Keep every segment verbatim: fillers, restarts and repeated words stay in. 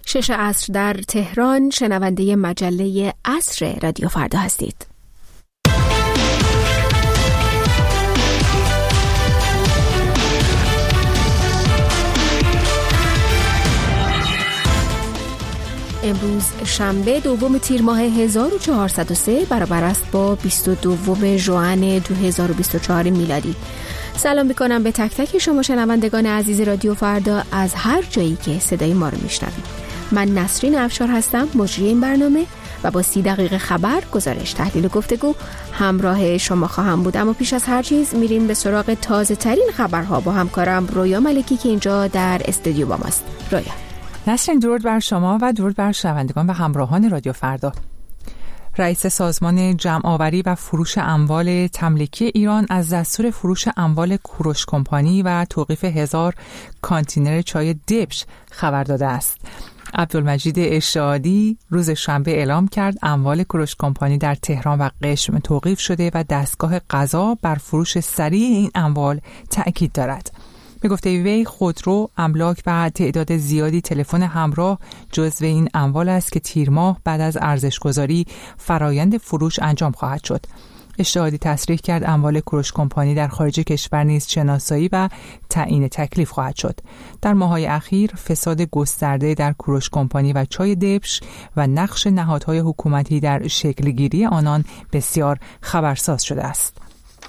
شش عصر در تهران، شنونده مجله عصر رادیو فردا هستید. امروز شنبه دوم تیر ماه هزار و چهارصد و سه برابر است با بیست و دوم ژوئن دو هزار و بیست و چهار میلادی. سلام میکنم به تک تک شما شنوندگان عزیز رادیو فردا از هر جایی که صدای ما رو میشنوید. من نسرین افشار هستم، مجری این برنامه و با سی دقیقه خبر، گزارش، تحلیل و گفتگو همراه شما خواهم بود. اما پیش از هر چیز میریم به سراغ تازه ترین خبرها با همکارم رویا ملکی که اینجا در استودیو با ماست. رویا. نسرین، درود بر شما و درود بر شنوندگان و همراهان رادیو فردا. رئیس سازمان جمع‌آوری و فروش اموال تملیکی ایران از دستور فروش اموال کوروش کمپانی و توقیف هزار کانتینر چای دبش خبر داده است. عبدالمجید اشتهادی روز شنبه اعلام کرد اموال کوروش کمپانی در تهران و قشم توقیف شده و دستگاه قضا بر فروش سریع این اموال تأکید دارد. به گفته وی، خودرو، املاک و تعداد زیادی تلفن همراه جزو این اموال است که تیر ماه بعد از ارزش‌گذاری فرایند فروش انجام خواهد شد. اشتهادی تصریح کرد اموال کوروش کمپانی در خارج کشور نیز شناسایی و تعیین تکلیف خواهد شد. در ماه‌های اخیر فساد گسترده در کوروش کمپانی و چای دبش و نقش نهادهای حکومتی در شکلگیری آنان بسیار خبرساز شده است.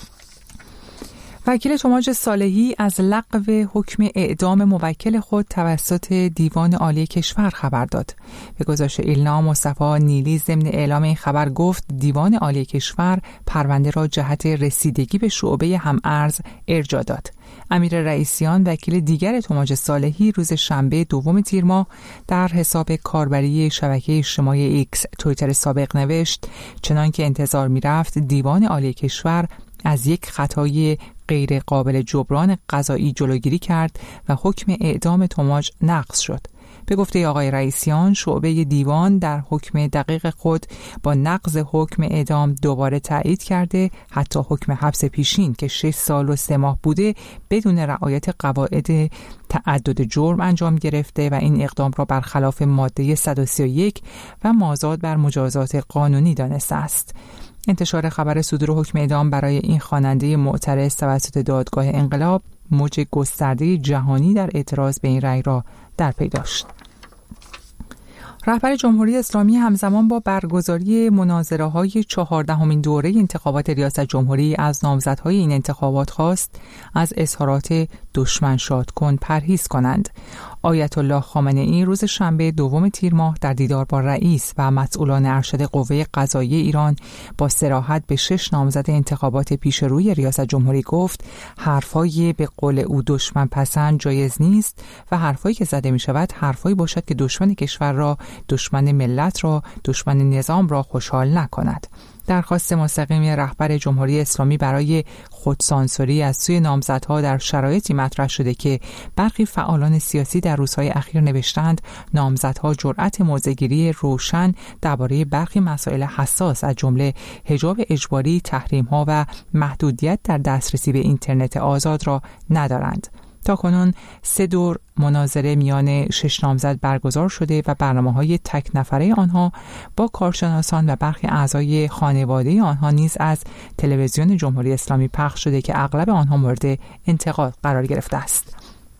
وکیل تماج صالحی از لغو حکم اعدام موکل خود توسط دیوان عالی کشور خبر داد. به گزارش ایلنا، مصطفی نیلی ضمن اعلام این خبر گفت دیوان عالی کشور پرونده را جهت رسیدگی به شعبه هم‌ارز ارجاع داد. امیر رئیسیان، وکیل دیگر تماج صالحی، روز شنبه دوم تیر ماه در حساب کاربری شبکه اجتماعی ایکس توییتر سابق نوشت: چنان که انتظار می‌رفت دیوان عالی کشور از یک خطای غیر قابل جبران قضایی جلوگیری کرد و حکم اعدام تماج نقض شد. به گفته آقای رئیسیان، شعبه دیوان در حکم دقیق خود با نقض حکم اعدام دوباره تایید کرده، حتی حکم حبس پیشین که شش سال و سه ماه بوده بدون رعایت قواعد تعدد جرم انجام گرفته و این اقدام را برخلاف ماده صد و سی و یک و مازاد بر مجازات قانونی دانسته است. انتشار خبر صدور حکم اعدام برای این خواننده معترض توسط دادگاه انقلاب موج گسترده جهانی در اعتراض به این رأی را در پی داشت. رهبر جمهوری اسلامی همزمان با برگزاری مناظره‌های چهاردهمین دوره انتخابات ریاست جمهوری از نامزدهای این انتخابات خواست از اظهارات دشمن شاد کن پرهیز کنند. آیت الله خامنه‌ای روز شنبه دوم تیر ماه در دیدار با رئیس و مسئولان ارشد قوه قضاییه ایران با صراحت به شش نامزد انتخابات پیش روی ریاست جمهوری گفت حرفایی به قول او دشمن پسند جایز نیست و حرفایی که زده می شود حرفایی باشد که دشمن کشور را، دشمن ملت را، دشمن نظام را خوشحال نکند. درخواست مستقیم رهبر جمهوری اسلامی برای خودسانسوری از سوی نامزدها در شرایطی مطرح شده که برخی فعالان سیاسی در روزهای اخیر نوشتند نامزدها جرأت موضع‌گیری روشن درباره برخی مسائل حساس از جمله حجاب اجباری، تحریم‌ها و محدودیت در دسترسی به اینترنت آزاد را ندارند. تاکنون سه دور مناظره میان شش نامزد برگزار شده و برنامه‌های تک نفره آنها با کارشناسان و برخی اعضای خانواده آنها نیز از تلویزیون جمهوری اسلامی پخش شده که اغلب آنها مورد انتقاد قرار گرفته است.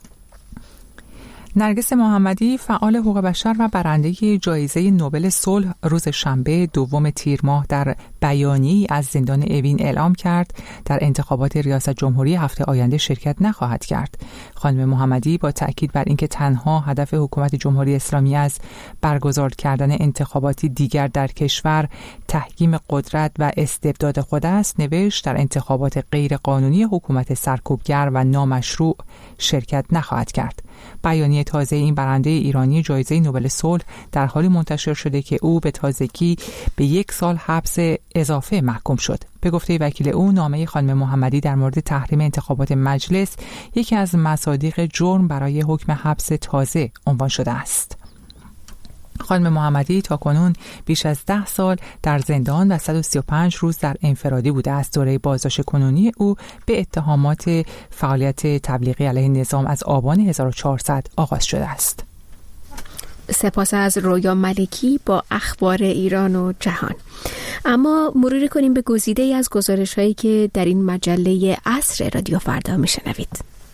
نرگس محمدی، فعال حقوق بشر و برنده جایزه نوبل صلح، روز شنبه دوم تیر ماه در بیانیه‌ای از زندان اوین اعلام کرد در انتخابات ریاست جمهوری هفته آینده شرکت نخواهد کرد. خانم محمدی با تأکید بر اینکه تنها هدف حکومت جمهوری اسلامی از برگزار کردن انتخاباتی دیگر در کشور تحکیم قدرت و استبداد خود است، نوشت در انتخابات غیرقانونی حکومت سرکوبگر و نامشروع شرکت نخواهد کرد. بیانیه تازه این برنده ایرانی جایزه نوبل صلح در حالی منتشر شده که او به تازگی به یک سال حبس اضافه محکوم شد. به گفته وکیل او، نامه خانم محمدی در مورد تحریم انتخابات مجلس یکی از مصادیق جرم برای حکم حبس تازه عنوان شده است. خانم محمدی تاکنون بیش از ده سال در زندان و صد و سی و پنج روز در انفرادی بوده است. دوره بازداشت کنونی او به اتهامات فعالیت تبلیغی علیه نظام از آبان هزار و چهارصد آغاز شده است. سپاس از رویا ملکی با اخبار ایران و جهان. اما مرور کنیم به گزیده‌ای از گزارش‌هایی که در این مجله عصر رادیو فردا میشنوید.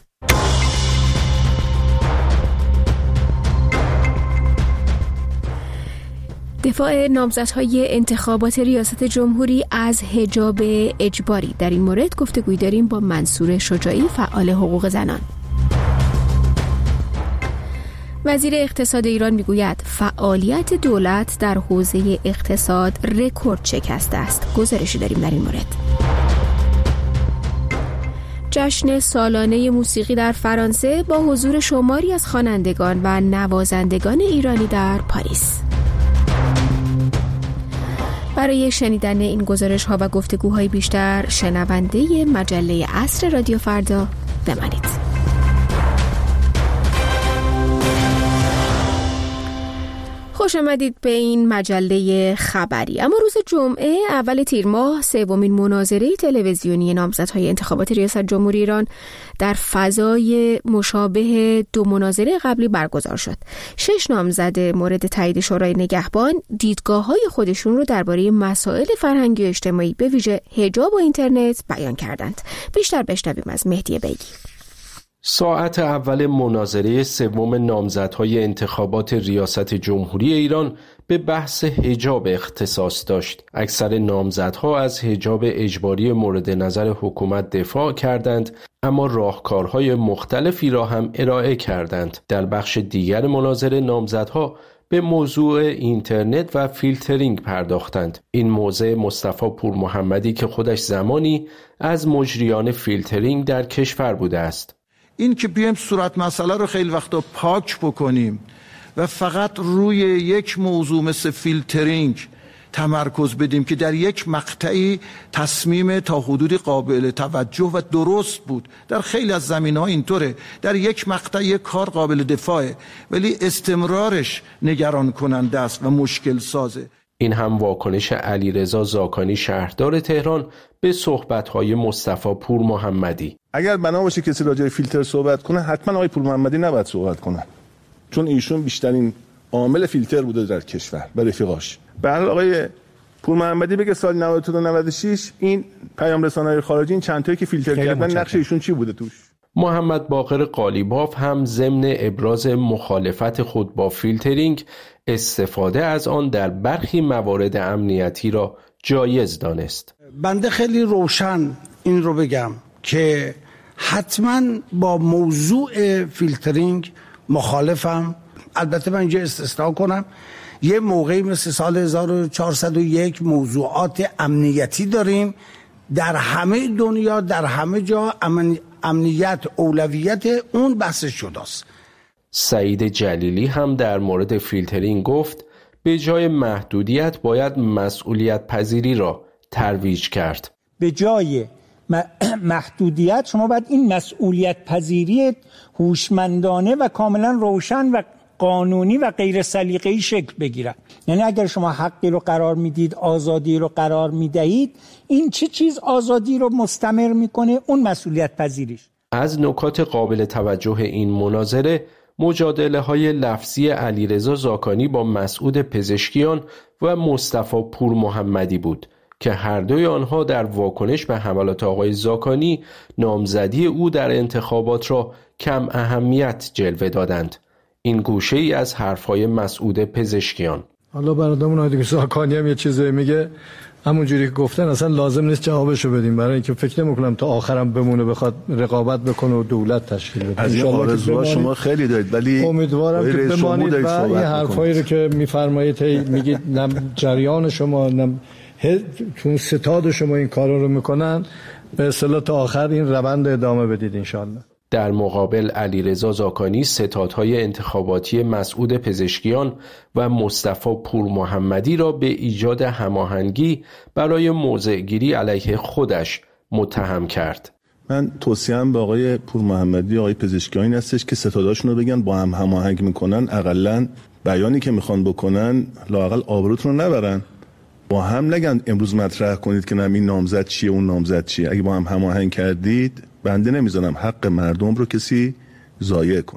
دفاع نامزدهای انتخابات ریاست جمهوری از حجاب اجباری. در این مورد گفتگوی داریم با منصور شجاعی، فعال حقوق زنان. وزیر اقتصاد ایران میگوید فعالیت دولت در حوزه اقتصاد رکورد شکسته است. گزارشی داریم در این مورد. جشن سالانه موسیقی در فرانسه با حضور شماری از خوانندگان و نوازندگان ایرانی در پاریس. برای شنیدن این گزارش‌ها و گفتگوهای بیشتر شنونده مجله عصر رادیو فردا بمانید. خوش آمدید به این مجله خبری. اما روز جمعه اول تیر ماه سومین مناظره تلویزیونی نامزدهای انتخابات ریاست جمهوری ایران در فضای مشابه دو مناظره قبلی برگزار شد. شش نامزد مورد تایید شورای نگهبان دیدگاه‌های خودشون رو درباره مسائل فرهنگی و اجتماعی به ویژه حجاب و اینترنت بیان کردند. بیشتر بشنویم از مهدی بیگی. ساعت اول مناظره سوم نامزدهای انتخابات ریاست جمهوری ایران به بحث حجاب اختصاص داشت. اکثر نامزدها از حجاب اجباری مورد نظر حکومت دفاع کردند، اما راهکارهای مختلفی را هم ارائه کردند. در بخش دیگر مناظره نامزدها به موضوع اینترنت و فیلترینگ پرداختند. این موضوع مصطفی پور محمدی که خودش زمانی از مجریان فیلترینگ در کشور بوده است. این که بیایم صورت مسئله رو خیلی وقتا پاک بکنیم و فقط روی یک موضوع مثل فیلترینگ تمرکز بدیم که در یک مقطعی تصمیم تا حدودی قابل توجه و درست بود، در خیلی از زمینه‌ها اینطوره، در یک مقطعی کار قابل دفاعه ولی استمرارش نگران کننده است و مشکل سازه. این هم واکنش علیرضا زاکانی شهردار تهران به صحبت‌های مصطفی پور محمدی. اگر بنا باشه کسی راجع به فیلتر صحبت کنه، حتما آقای پور محمدی نباید صحبت کنه، چون ایشون بیشترین عامل فیلتر بوده در کشور و رفیقاش. به هر حال آقای پور محمدی بگه سال نود و دو تا نود و شش این پیام رسانه‌های خارجی این چند تایی که فیلتر کردن نقش ایشون چی بوده توش؟ محمد باقر قالیباف هم ضمن ابراز مخالفت خود با فیلترینگ استفاده از آن در برخی موارد امنیتی را جایز دانست. بنده خیلی روشن این رو بگم که حتما با موضوع فیلترینگ مخالفم. البته من اینجا استثنا کنم، یه موقعی مثل سال هزار و چهارصد و یک موضوعات امنیتی داریم، در همه دنیا در همه جا امن... امنیت اولویت اون بحث شداست. سعید جلیلی هم در مورد فیلترینگ گفت به جای محدودیت باید مسئولیت پذیری را ترویج کرد. به جای محدودیت شما باید این مسئولیت پذیری هوشمندانه و کاملا روشن و قانونی و غیر سلیقه‌ای شکل بگیرد. یعنی اگر شما حقی رو قرار میدید، آزادی رو قرار میدهید، این چه چیز آزادی رو مستمر میکنه؟ اون مسئولیت پذیریش. از نکات قابل توجه این مناظره مجادله های لفظی علیرضا زاکانی با مسعود پزشکیان و مصطفی پور محمدی بود که هر دوی آنها در واکنش به حملات آقای زاکانی نامزدی او در انتخابات را کم اهمیت جلوه دادند. این گوشه ای از حرفهای مسعود پزشکیان. حالا برادرمون آقای زاکانی هم یه چیزی میگه، همونجوری که گفتن اصلا لازم نیست جوابشو بدیم، برای اینکه فکر نمی‌کنم تا آخرم بمونه بخواد رقابت بکنه و دولت تشکیل بده. از این آرزوها شما خیلی دارید، ولی امیدوارم که بمانید و این حرفایی رو که میفرمایید میگید نم جریان شما نم چون ستاد شما این کارا رو میکنن، به اصطلاح تا آخر این روند ادامه بدید انشالله. در مقابل علیرضا زاکانی ستادهای انتخاباتی مسعود پزشکیان و مصطفی پور محمدی را به ایجاد هماهنگی برای موضع‌گیری علیه خودش متهم کرد. من توصیه‌ام به آقای پور محمدی، آقای پزشکیان این هستش که ستاداشون رو بگن با هم هماهنگ میکنن، اقلن بیانی که میخوان بکنن لااقل آبروتون رو نبرن، با هم نگن امروز مطرح کنید که این نامزد چیه اون نامزد چیه. اگه با هم هماهنگ کردید، بنده نمیذارم حق مردم رو کسی ضایع کنه.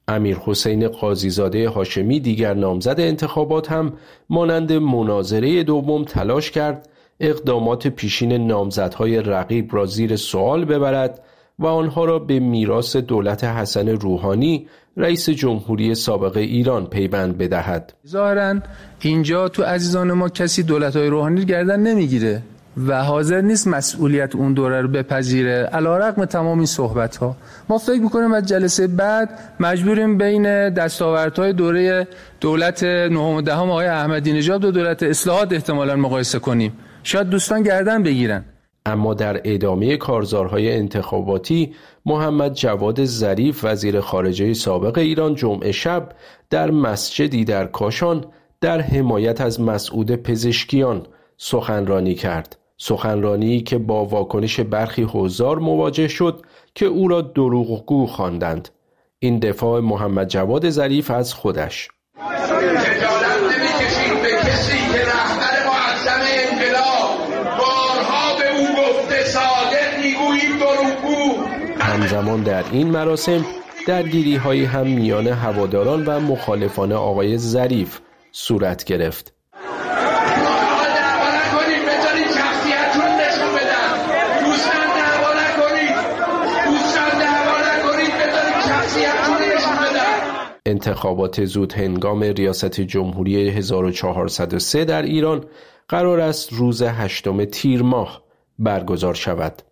امیر حسین قاضیزاده هاشمی دیگر نامزد انتخابات هم مانند مناظره دوم تلاش کرد اقدامات پیشین نامزدهای رقیب را زیر سوال ببرد و آنها را به میراث دولت حسن روحانی رئیس جمهوری سابق ایران پیوند بدهد. ظاهراً اینجا تو عزیزان ما کسی دولت‌های روحانی گردن نمیگیره و حاضر نیست مسئولیت اون دوره رو بپذیره. علیرغم تمام این صحبت‌ها ما فکر می‌کنیم از جلسه بعد مجبوریم بین دستاوردهای دوره دولت نهم و دهم آقای احمدی نژاد و دولت اصلاحات احتمالاً مقایسه کنیم. شاید دوستان گردن بگیرن. اما در ادامه کارزارهای انتخاباتی محمد جواد ظریف وزیر خارجه سابق ایران جمعه شب در مسجدی در کاشان در حمایت از مسعود پزشکیان سخنرانی کرد. سخنرانی که با واکنش برخی حضار مواجه شد که او را دروغگو خواندند. این دفاع محمد جواد ظریف از خودش. خجالت نمی‌کشید به کسی که رهبر معظم انقلاب بارها به او گفته صادق میگویید دروغگو. همزمان در این مراسم درگیری‌هایی هم میان هواداران و مخالفان آقای ظریف صورت گرفت. انتخابات زود هنگام ریاست جمهوری هزار و چهارصد و سه در ایران قرار است روز هشتم تیر ماه برگزار شود.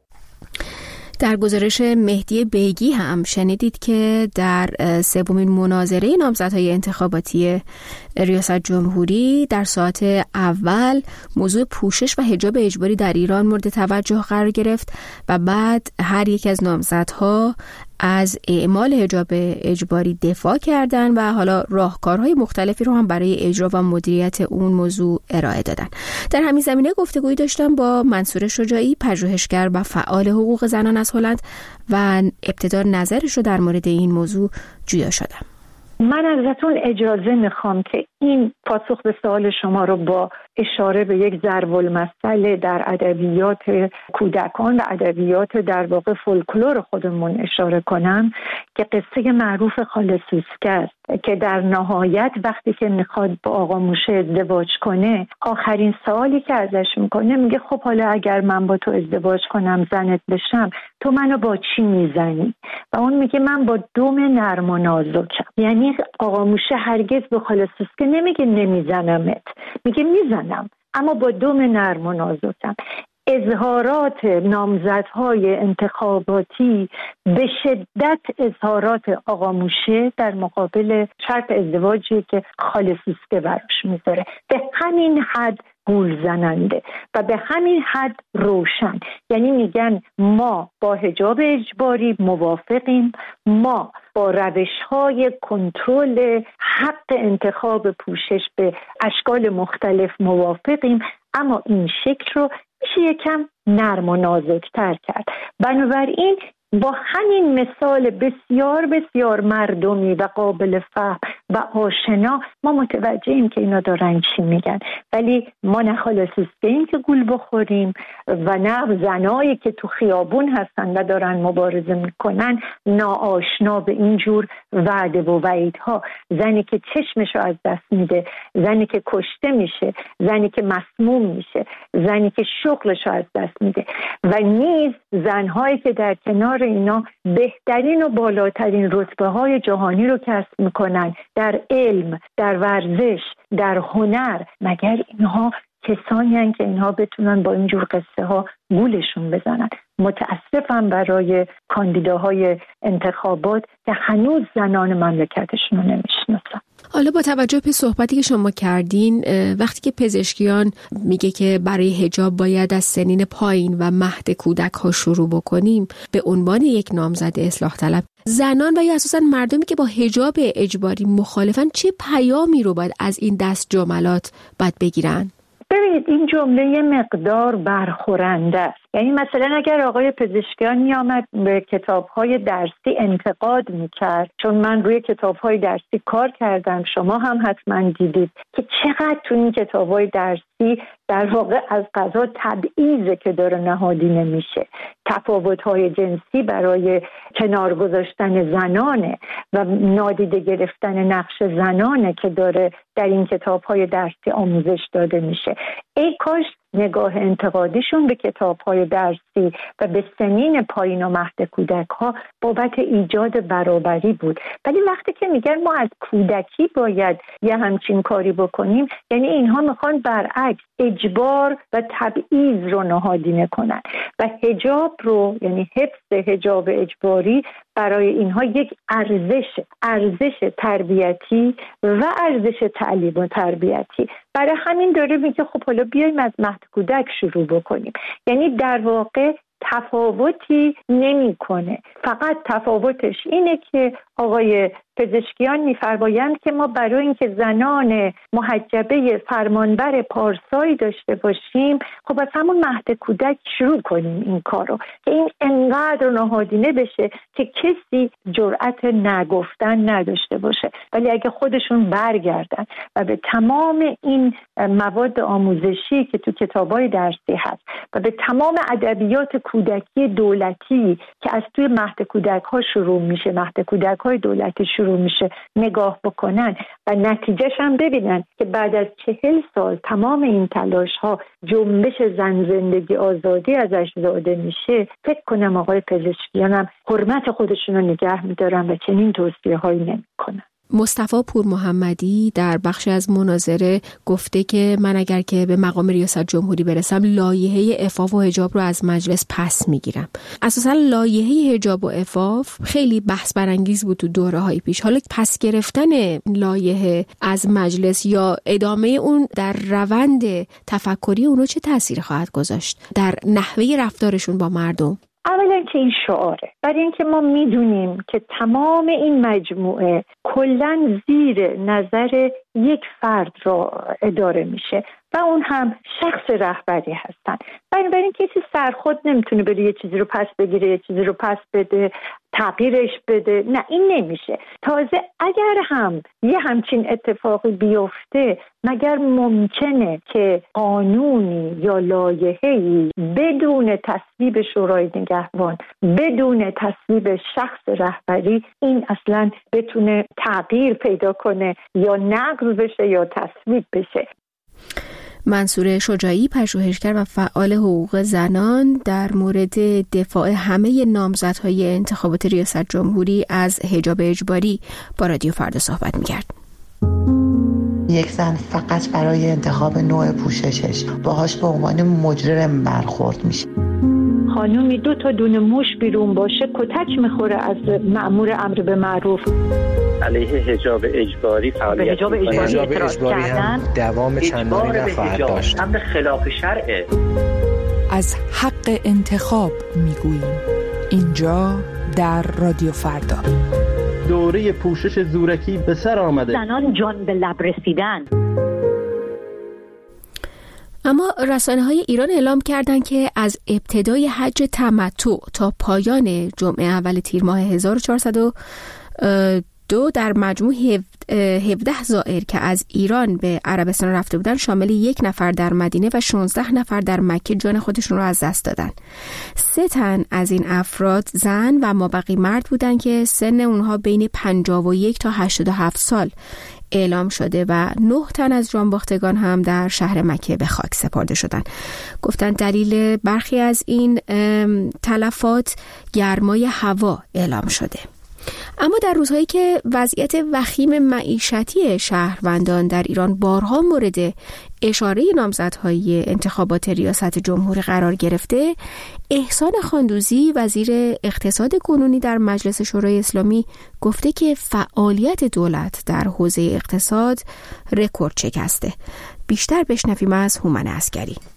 در گزارش مهدی بیگی هم شنیدید که در سومین مناظره نامزدهای انتخاباتی ریاست جمهوری در ساعت اول موضوع پوشش و حجاب اجباری در ایران مورد توجه قرار گرفت و بعد هر یک از نامزدها از اعمال حجاب اجباری دفاع کردن و حالا راهکارهای مختلفی رو هم برای اجرا و مدیریت اون موضوع ارائه دادن. در همین زمینه گفتگویی داشتم با منصور شجاعی، پژوهشگر و فعال حقوق زنان از هلند و ابتدا نظرش رو در مورد این موضوع جویا شدم. من ازتون اجازه میخوام که این پاسخ به سوال شما رو با اشاره به یک ضرب‌المثل در ادبیات کودکان و ادبیات در واقع فولکلور خودمون اشاره کنم که قصه معروف خاله سوسکه است که در نهایت وقتی که میخواد با آقا موشه ازدواج کنه آخرین سوالی که ازش میکنه میگه خب حالا اگر من با تو ازدواج کنم زنت بشم تو منو با چی میزنی؟ و اون میگه من با دم نرم و نازکم. یعنی آقا موشه هرگز به خاله سوسکه نمیگه نمیزنمت، میگه میزنم اما با دم نرم و نازکم. اظهارات نامزدهای انتخاباتی به شدت اظهارات آقا موشه در مقابل شرط ازدواجی که خاله سوسکه براش میذاره به همین حد گول زننده و به همین حد روشن. یعنی میگن ما با حجاب اجباری موافقیم، ما با روش‌های کنترل حق انتخاب پوشش به اشکال مختلف موافقیم، اما این شکل رو میشه یکم نرم و نازک‌تر کرد. بنابراین با همین مثال بسیار بسیار مردمی و قابل فهم و آشنا ما متوجهیم که اینا دارن چی میگن، ولی ما نه خاله سوسکه‌ایم که گول بخوریم و نه زنایی که تو خیابون هستن و دارن مبارزه میکنن ناآشنا به اینجور وعده و وعیدها. زنی که چشمشو از دست میده، زنی که کشته میشه، زنی که مسموم میشه، زنی که شغلشو از دست میده و نیز زنهایی که در کنار اینا بهترین و بالاترین رتبه های جهانی رو کسب میکنن در علم، در ورزش، در هنر. مگر اینها کسانی هستند که اینها بتونن با اینجور قصه ها گولشون بزنن؟ متاسفم برای کاندیداهای انتخابات که هنوز زنان مملکتشون رو نمیشناسن. حالا با توجه به صحبتی که شما کردین، وقتی که پزشکیان میگه که برای حجاب باید از سنین پایین و مهد کودک ها شروع بکنیم به عنوان یک نامزد اصلاح طلب، زنان و یا اساساً مردمی که با حجاب اجباری مخالفن چه پیامی رو باید از این دست جملات باید بگیرن؟ ببینید این جمله یه مقدار برخورنده است. یعنی مثلا اگر آقای پزشکیان می آمد به کتاب‌های درسی انتقاد می‌کرد، چون من روی کتاب‌های درسی کار کردم، شما هم حتما دیدید که چقدر تو این کتاب‌های درسی در واقع از قضا تبعیض که داره نهادینه میشه، تفاوت‌های جنسی برای کنار گذاشتن زنانه و نادیده گرفتن نقش زنانه که داره در این کتاب‌های درسی آموزش داده میشه. ای کاش نگاه انتقادیشون به کتاب‌های درسی و به سنین پایین و مهد کودک‌ها بابت ایجاد برابری بود. ولی وقتی که میگن ما از کودکی باید یه همچین کاری بکنیم، یعنی اینها میخوان برعکس اجبار و تبعیض رو نهادینه کنن و حجاب رو، یعنی حفظ حجاب اجباری برای اینها یک ارزش ارزش تربیتی و ارزش تعلیم و تربیتی. برای همین داره میگه خب حالا بیایم از مهد کودک شروع بکنیم. یعنی در واقع تفاوتی نمی‌کنه، فقط تفاوتش اینه که آقای پزشکیان می‌فرمایند که ما برای اینکه زنان محجبه فرمانبر پارسایی داشته باشیم، خب از همون مهد کودک شروع کنیم این کارو که این انقدر نهادینه بشه که کسی جرأت نگفتن نداشته باشه. ولی اگه خودشون برگردن و به تمام این مواد آموزشی که تو کتاب‌های درسی هست و به تمام ادبیات کودکی دولتی که از توی مهد کودک‌ها شروع میشه، مهد کودک‌های دولتی شروع میشه، نگاه بکنن و نتیجهش هم ببینن که بعد از چهل سال تمام این تلاش‌ها جنبش زن زندگی آزادی ازش زاده میشه، فکر کنم آقای پزشکیان هم حرمت خودشون رو نگه میدارن و چنین توصیه‌هایی نمی‌کنن. مصطفی پور محمدی در بخش از مناظره گفته که من اگر که به مقام ریاست جمهوری برسم لایحه عفاف و حجاب رو از مجلس پس میگیرم. اساسا لایحه حجاب و عفاف خیلی بحث برانگیز بود تو دوره‌های پیش. حالا پس گرفتن لایحه از مجلس یا ادامه اون در روند تفکری اونو چه تأثیری خواهد گذاشت در نحوه رفتارشون با مردم؟ اولا که این شعاره، برای اینکه ما میدونیم که تمام این مجموعه کلاً زیر نظر یک فرد را اداره میشه و اون هم شخص رهبری هستن. بنابراین کسی سرخود نمیتونه بره یه چیزی رو پس بگیره، یه چیزی رو پس بده، تغییرش بده. نه، این نمیشه. تازه اگر هم یه همچین اتفاقی بیفته، مگر ممکنه که قانونی یا لایحه‌ای بدون تصویب شورای نگهبان، بدون تصویب شخص رهبری، این اصلا بتونه تغییر پیدا کنه یا نقض بشه یا تصویب بشه؟ منصور شجاعی، پژوهشگر و فعال حقوق زنان، در مورد دفاع همه نامزدهای انتخابات ریاست جمهوری از حجاب اجباری با رادیو فردا صحبت می‌کرد. یک زن فقط برای انتخاب نوع پوششش باهاش به عنوان مجرم برخورد میشه. خانومی دو تا دونه موش بیرون باشه کتک میخوره از مأمور امر به معروف. علیه حجاب اجباری فعالیت حجاب اجباری, حجاب اجباری هم دوام چندانی نخواهد داشت. هم خلاف شرعه. از حق انتخاب میگوییم اینجا در رادیو فردا. دوره پوشش زورکی به سر آمده. زنان جان به لب رسیدن. اما رسانه‌های ایران اعلام کردند که از ابتدای حج تمتع تا پایان جمعه اول تیر ماه هزار و چهارصد و دو در مجموع هفده زائر که از ایران به عربستان رفته بودن، شامل یک نفر در مدینه و شانزده نفر در مکه جان خودشون رو از دست دادن. سه تن از این افراد زن و مابقی مرد بودن که سن اونها بین پنجاه و یک تا هشتاد و هفت سال اعلام شده و نه تن از جانباختگان هم در شهر مکه به خاک سپرده شدن. گفتن دلیل برخی از این تلفات گرمای هوا اعلام شده. اما در روزهایی که وضعیت وخیم معیشتی شهروندان در ایران بارها مورد اشاره نامزدهای انتخابات ریاست جمهوری قرار گرفته، احسان خاندوزی وزیر اقتصاد کنونی در مجلس شورای اسلامی گفته که فعالیت دولت در حوزه اقتصاد رکورد شکسته. بیشتر بشنویم از هومن عسکری.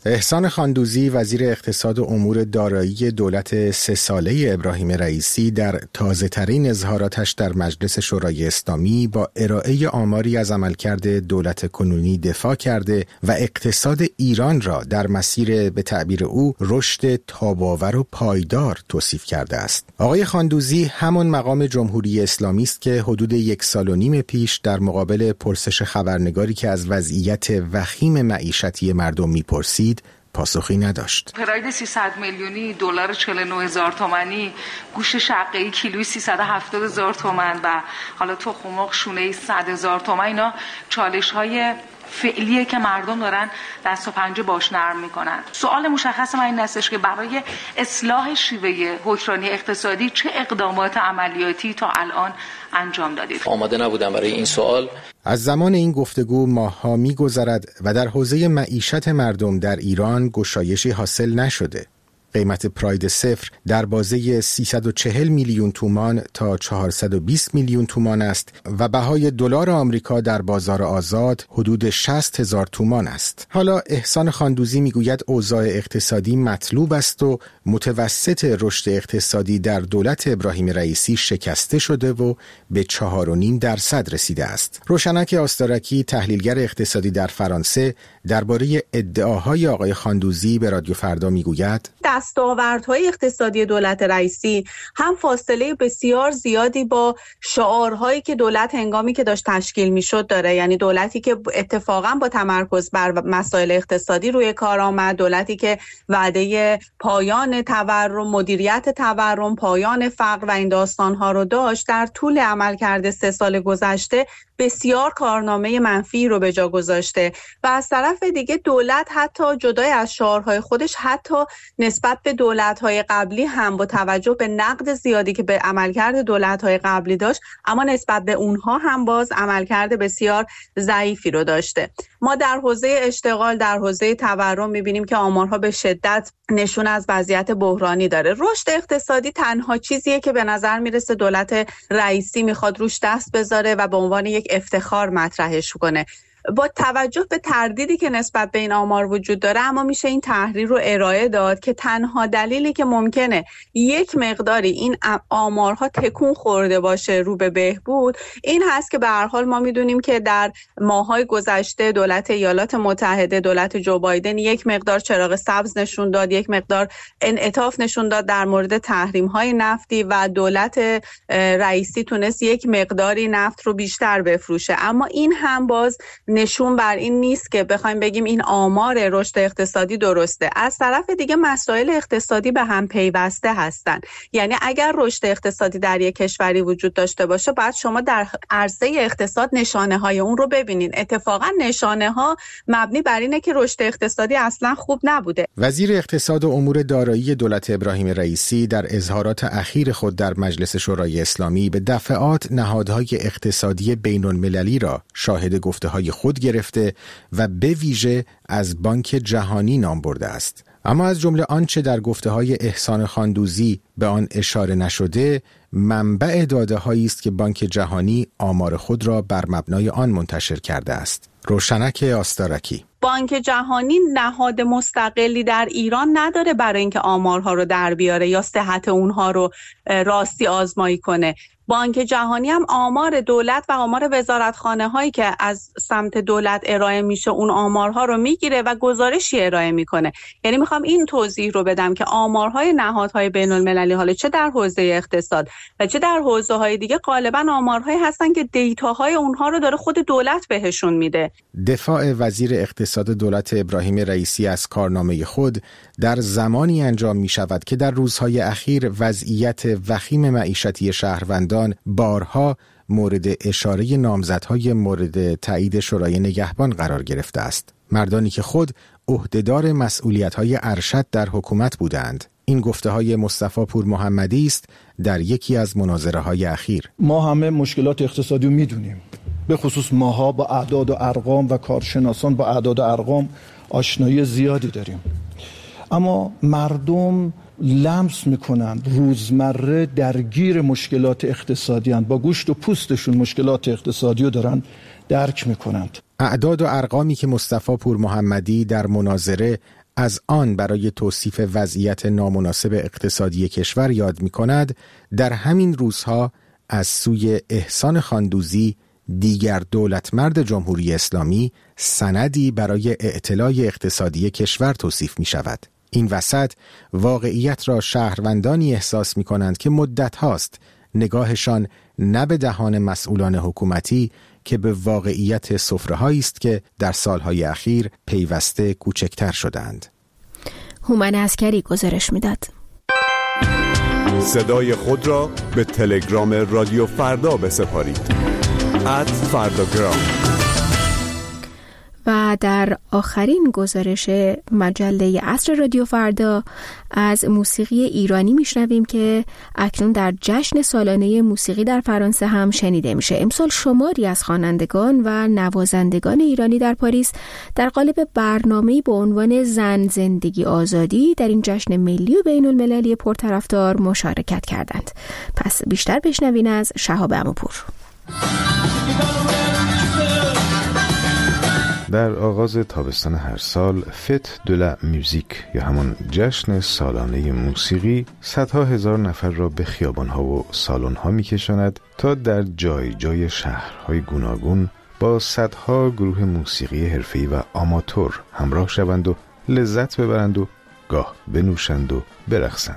احسان خاندوزی وزیر اقتصاد و امور دارایی دولت سه ساله ابراهیم رئیسی در تازه‌ترین اظهاراتش در مجلس شورای اسلامی با ارائه آماری از عملکرد دولت کنونی دفاع کرده و اقتصاد ایران را در مسیر به تعبیر او رشد تاب‌آور و پایدار توصیف کرده است. آقای خاندوزی همان مقام جمهوری اسلامی است که حدود یک سال و نیم پیش در مقابل پرسش خبرنگاری که از وضعیت وخیم معیشتی مردم می‌پرسید پاسخی نداشت. پراید سیصد میلیونی، دلار چهل و نه هزار تومانی، گوشت شقه‌ای کیلویی سیصد و هفتاد هزار تومان و حالا تخم مرغ شونه‌ای صد هزار تومان، اینا چالش‌های فعلیه که مردم دارن دست و پنجه باش نرم میکنن. سوال مشخص من این هستش که برای اصلاح شیوه حکمرانی اقتصادی چه اقدامات عملیاتی تا الان انجام دادید؟ آماده نبودم برای این سوال. از زمان این گفتگو ماه‌ها می‌گذرد و در حوزه معیشت مردم در ایران گشایشی حاصل نشده. قیمت پراید صفر در بازه سیصد و چهل میلیون تومان تا چهارصد و بیست میلیون تومان است و بهای دلار آمریکا در بازار آزاد حدود شصت هزار تومان است. حالا احسان خاندوزی میگوید اوضاع اقتصادی مطلوب است و متوسط رشد اقتصادی در دولت ابراهیم رئیسی شکسته شده و به چهار و نیم درصد رسیده است. روشنک آستارکی تحلیلگر اقتصادی در فرانسه درباره ادعاهای آقای خاندوزی به رادیو فردا میگوید دستاوردهای اقتصادی دولت رئیسی هم فاصله بسیار زیادی با شعارهایی که دولت هنگامی که داشت تشکیل میشد داره. یعنی دولتی که اتفاقا با تمرکز بر مسائل اقتصادی روی کار آمد، دولتی که وعده پایان تورم، مدیریت تورم، پایان فقر و این داستانها رو داشت، در طول عملکرد سه سال گذشته بسیار کارنامه منفی رو به جا گذاشته و از طرف دیگه دولت حتی جدای از شعارهای خودش حتی نسبت به دولت‌های قبلی هم با توجه به نقد زیادی که به عملکرد دولت‌های قبلی داشت، اما نسبت به اونها هم باز عملکرد بسیار ضعیفی رو داشته. ما در حوزه اشتغال، در حوزه تورم می‌بینیم که آمارها به شدت نشون از وضعیت بحرانی داره. رشد اقتصادی تنها چیزیه که به نظر میرسه دولت رئیسی میخواد روش دست بذاره و به عنوان یک افتخار مطرحش کنه. با توجه به تردیدی که نسبت به این آمار وجود داره، اما میشه این تحریر رو ارائه داد که تنها دلیلی که ممکنه یک مقداری این آمارها تکون خورده باشه رو به بهبود این هست که به هر حال ما میدونیم که در ماه‌های گذشته دولت ایالات متحده، دولت جو بایدن یک مقدار چراغ سبز نشون داد، یک مقدار انعطاف نشون داد در مورد تحریم‌های نفتی و دولت رئیسی تونست یک مقداری نفت رو بیشتر بفروشه. اما این هم باز نشون بر این نیست که بخوایم بگیم این آمار رشد اقتصادی درسته. از طرف دیگه مسائل اقتصادی به هم پیوسته هستن. یعنی اگر رشد اقتصادی در یک کشوری وجود داشته باشه، باید شما در عرصه اقتصاد نشانه های اون رو ببینین. اتفاقا نشانه ها مبنی بر اینه که رشد اقتصادی اصلا خوب نبوده. وزیر اقتصاد و امور دارایی دولت ابراهیم رئیسی در اظهارات اخیر خود در مجلس شورای اسلامی به دفعات نهادهای اقتصادی بین‌المللی را شاهد گفته‌های خود گرفته و به ویژه از بانک جهانی نام برده است. اما از جمله آنچه در گفته‌های احسان خاندوزی به آن اشاره نشده، منبع داده‌هایی است که بانک جهانی آمار خود را بر مبنای آن منتشر کرده است. روشنک آستارکی: بانک جهانی نهاد مستقلی در ایران نداره برای اینکه آمارها رو در بیاره یا صحت اونها رو راستی آزمایی کنه. بانک جهانی هم آمار دولت و آمار وزارتخانه هایی که از سمت دولت ارائه میشه اون آمارها رو میگیره و گزارشی ارائه میکنه. یعنی میخوام این توضیح رو بدم که آمارهای نهادهای بین المللی، حالا چه در حوزه اقتصاد و چه در حوزه های دیگه، غالبا آمارهایی هستن که دیتاهای اونها رو داره خود دولت بهشون میده. دفاع وزیر اقتصاد دولت ابراهیم رئیسی از کارنامه خود در زمانی انجام می شود که در روزهای اخیر وضعیت وخیم معیشتی شهروندان بارها مورد اشاره نامزدهای مورد تایید شورای نگهبان قرار گرفته است. مردانی که خود عهدهدار مسئولیت‌های ارشد در حکومت بودند. این گفته‌های مصطفی پور محمدی است در یکی از مناظره‌های اخیر. ما همه مشکلات اقتصادی رو می‌دونیم. به خصوص ماها با اعداد و ارقام و کارشناسان با اعداد و ارقام آشنایی زیادی داریم. اما مردم لمس میکنن، روزمره درگیر مشکلات اقتصادی هستند، با گوشت و پوستشون مشکلات اقتصادی رو دارن درک میکنند. اعداد و ارقامی که مصطفی پور محمدی در مناظره از آن برای توصیف وضعیت نامناسب اقتصادی کشور یاد می کند، در همین روزها از سوی احسان خاندوزی دیگر دولتمرد جمهوری اسلامی سندی برای اعتلای اقتصادی کشور توصیف می شود. این وسط واقعیت را شهروندانی احساس می کنند که مدت هاست نگاهشان نه به دهان مسئولان حکومتی که به واقعیت سفره‌هایی است که در سالهای اخیر پیوسته کوچکتر شدند. هومن عسکری گزارش میداد. صدای خود را به تلگرام رادیو فردا بسپارید. ات فرداگرام. و در آخرین گزارش مجله عصر رادیو فردا از موسیقی ایرانی میشنویم که اکنون در جشن سالانه موسیقی در فرانسه هم شنیده میشه. امسال شماری از خوانندگان و نوازندگان ایرانی در پاریس در قالب برنامه‌ای با عنوان زن زندگی آزادی در این جشن ملی و بین المللی پرطرفدار مشارکت کردند. پس بیشتر بشنوین از شهاب عموپور. در آغاز تابستان هر سال فت دو لا موزیک یا همان جشن سالانه موسیقی صدها هزار نفر را به خیابان‌ها و سالن‌ها می‌کشاند تا در جای جای شهرهای گوناگون با صدها گروه موسیقی حرفه‌ای و آماتور همراه شوند و لذت ببرند و گاه بنوشند و برقصند.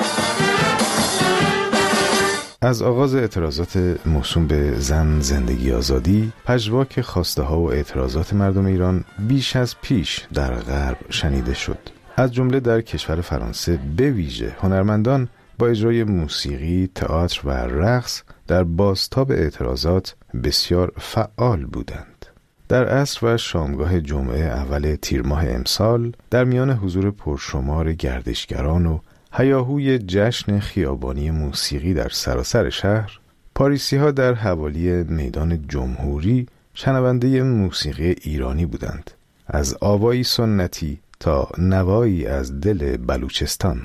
از آغاز اعتراضات موسوم به زن زندگی آزادی، پژواک خواسته ها و اعتراضات مردم ایران بیش از پیش در غرب شنیده شد. از جمله در کشور فرانسه به ویژه هنرمندان با اجرای موسیقی، تئاتر و رقص در بازتاب اعتراضات بسیار فعال بودند. در عصر و شامگاه جمعه اول تیر ماه امسال در میان حضور پرشمار گردشگران و هیاهوی جشن خیابانی موسیقی در سراسر شهر، پاریسی‌ها در حوالی میدان جمهوری شنونده موسیقی ایرانی بودند، از آوایی سنتی تا نوایی از دل بلوچستان.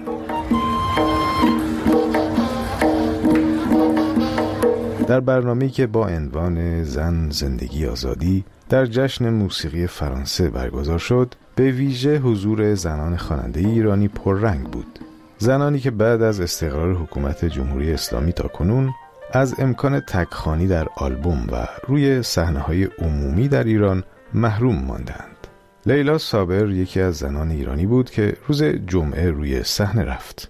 در برنامه‌ای که با عنوان زن زندگی آزادی در جشن موسیقی فرانسه برگزار شد، به ویژه حضور زنان خواننده ایرانی پررنگ بود. زنانی که بعد از استقرار حکومت جمهوری اسلامی تا کنون از امکان تکخوانی در آلبوم و روی صحنه‌های عمومی در ایران محروم ماندند. لیلا صابر یکی از زنان ایرانی بود که روز جمعه روی صحنه رفت.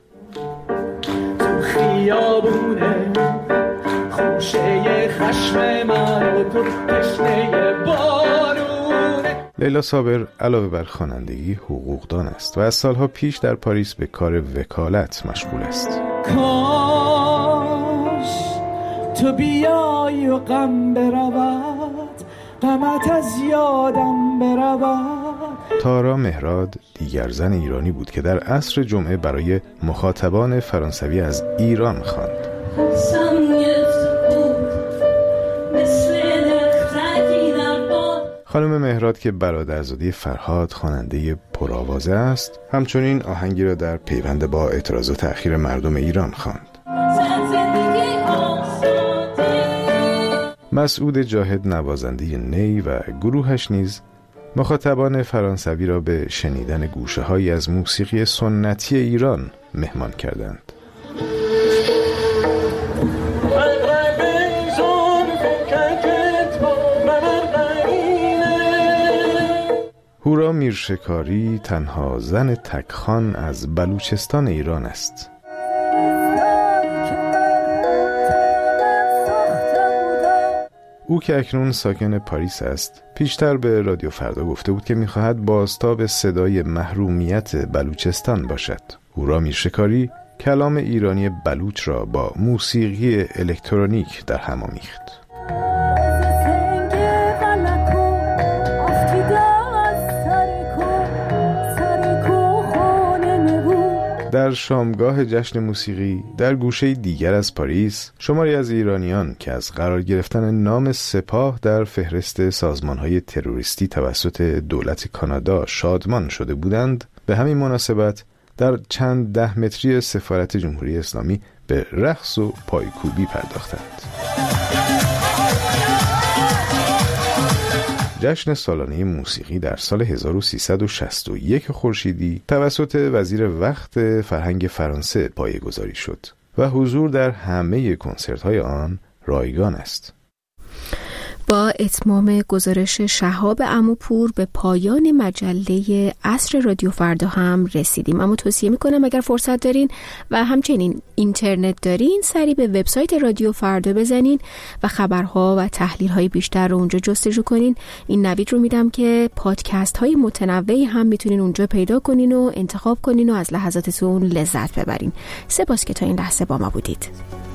خیابونه خوشه خشم من و تو تشنه بارونه. لیلا صابر علاوه بر خوانندگی حقوقدان است و از سالها پیش در پاریس به کار وکالت مشغول است. کاش تو بیایی و غم برود، غمت از یادم برود. تارا مهراد دیگر زن ایرانی بود که در عصر جمعه برای مخاطبان فرانسوی از ایران خواند. خانم مهراد که برادرزاده فرهاد خواننده پرآوازه است، همچنین آهنگی را در پیوند با اعتراضات اخیر مردم ایران خواند. مسعود جاهد نوازنده نی و گروهش نیز مخاطبان فرانسوی را به شنیدن گوشه‌هایی از موسیقی سنتی ایران مهمان کردند. هورا میرشکاری تنها زن تکخوان از بلوچستان ایران است. او که اکنون ساکن پاریس است، پیشتر به رادیو فردا گفته بود که می‌خواهد بازتاب صدای محرومیت بلوچستان باشد. هورا میرشکاری کلام ایرانی بلوچ را با موسیقی الکترونیک در هم آمیخت. در شامگاه جشن موسیقی در گوشه دیگر از پاریس، شماری از ایرانیان که از قرار گرفتن نام سپاه در فهرست سازمان‌های تروریستی توسط دولت کانادا شادمان شده بودند، به همین مناسبت در چند ده متری سفارت جمهوری اسلامی به رقص و پایکوبی پرداختند. جشن سالانه موسیقی در سال هزار و سیصد و شصت و یک خورشیدی توسط وزیر وقت فرهنگ فرانسه پایه‌گذاری شد و حضور در همه کنسرت‌های آن رایگان است. با اتمام گزارش شهاب عموپور به پایان مجله عصر رادیو فردا هم رسیدیم. اما توصیه میکنم اگر فرصت دارین و همچنین اینترنت دارین سری به وبسایت رادیو فردا بزنین و خبرها و تحلیل‌های بیشتر رو اونجا جستجو کنین. این نوید رو میدم که پادکست های متنوعی هم میتونین اونجا پیدا کنین و انتخاب کنین و از لحظاتتون لذت ببرین. سپاس که تا این لحظه با ما بودید.